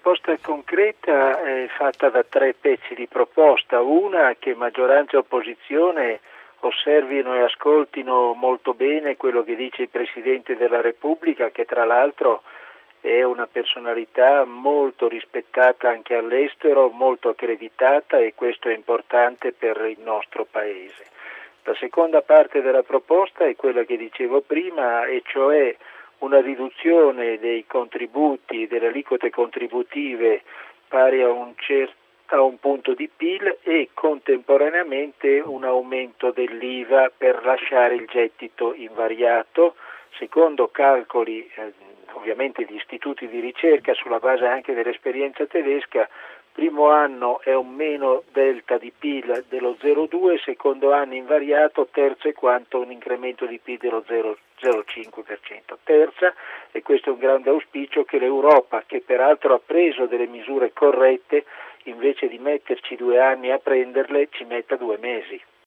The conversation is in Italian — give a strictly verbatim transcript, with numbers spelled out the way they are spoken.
proposta concreta è fatta da tre pezzi di proposta. Una, che maggioranza e opposizione osservino e ascoltino molto bene quello che dice il Presidente della Repubblica, che tra l'altro è una personalità molto rispettata anche all'estero, molto accreditata, e questo è importante per il nostro Paese. La seconda parte della proposta è quella che dicevo prima, e cioè una riduzione dei contributi, delle aliquote contributive pari a un certo a un punto di P I L e contemporaneamente un aumento dell'I V A per lasciare il gettito invariato, secondo calcoli eh, ovviamente di istituti di ricerca sulla base anche dell'esperienza tedesca. Primo anno è un meno delta di P I L dello zero virgola due, secondo anno invariato, terzo è quanto un incremento di P I L dello zero virgola cinque per cento. Terza, e questo è un grande auspicio, che l'Europa, che peraltro ha preso delle misure corrette, invece di metterci due anni a prenderle, ci metta due mesi.